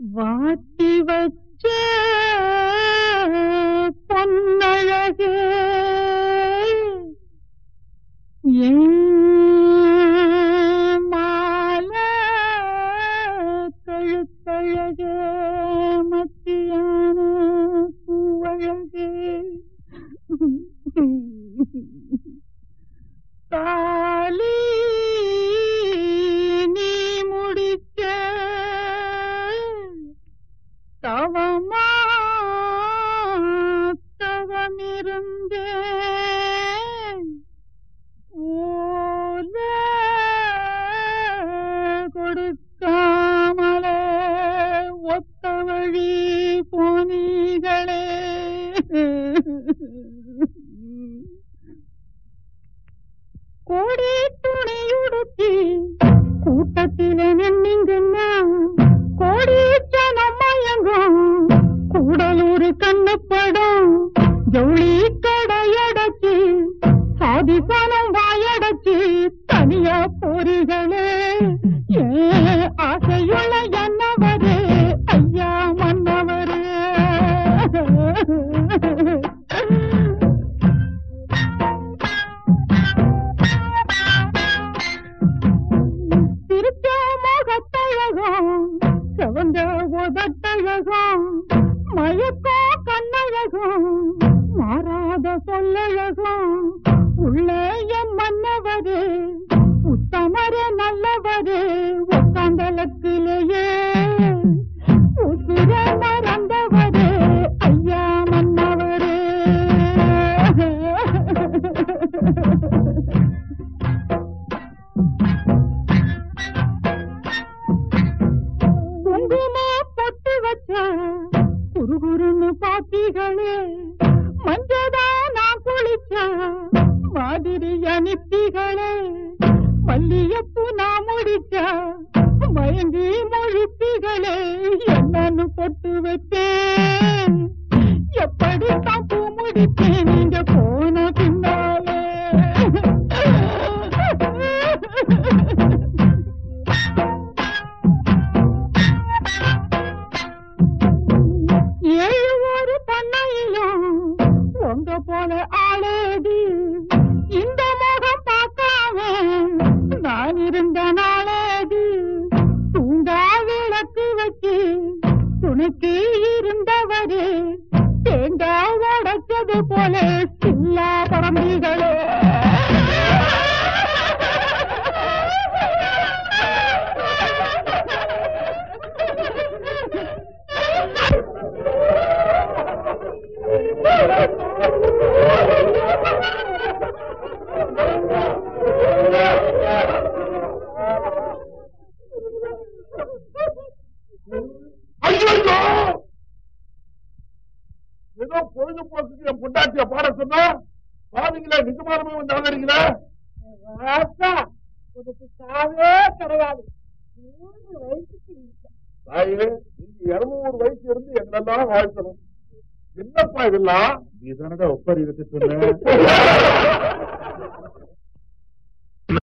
வாட்டி வச்ச பொன்னழகே மாலை கழுத்தழகே மத்தியான பூவழகே தாலி நீ முடிக்க தவமா தவமிருந்தே ஓல கொடுக்காமலே ஒத்த வழி போனீகளே கோடி துணையுடுத்தி கூட்டத்திலே நின்னீங்கன்னா கோடி ஜனம் மயங்கும் கூடலூர் கண்ணப்படம் ஜவுளி கடையடைச்சி சாதிசனம் வாயடைச்சி தனியா போறீங்களே ஆசையுள்ள என்னவரே ஐயா மன்னவரே திருச்ச முகத்தழகம் செவந்த உதட்டழகம் மயக்கோ கண்ணழகம் மாறாத சொல்லழகம் உள்ள என் மன்னவரே உத்தமரே நல்லவரே உட்காந்தலத்திலேயே உசுர மறந்தவரே ஐயா மன்னவரே குங்கும பொட்டு வச்ச குறுகுறுன்னு பாத்திகளே மஞ்சதா நான் குளிச்ச மாதிரி அனுப்பிகளே மல்லியப்பூ நான் முடிச்ச மயங்கி மொழிப்பிகளே என்னன்னு பொட்டு வைப்பேன் எப்படி தான் பூ முடிப்பேன் நீங்க போன பின்னாலே ஏழு ஒரு பண்ணையிலும் உங்க போல ஆளேடி இந்த முகம் பார்க்காம நான் இருந்த நாளேடி தூங்கா விளக்கு வச்சு துணைக்கு இருந்தவரே தேங்காய் உடைச்சது போல சில்லா பரம்பிகளே ஏதோ பொழுதுபோக்குக்கு என் பொண்டாட்டிய பாட சொன்னா பாவீங்களா நிஜமானமே வந்து ஆதரிங்களா சாவே கிடையாது 3 வயசுக்கு தாயே நீங்க 200 வயசு இருந்து என்னெல்லாம் வாழ்த்தணும் என்னப்பா இதெல்லாம் நீ தானடா ஒப்பரி வச்சு சொன்ன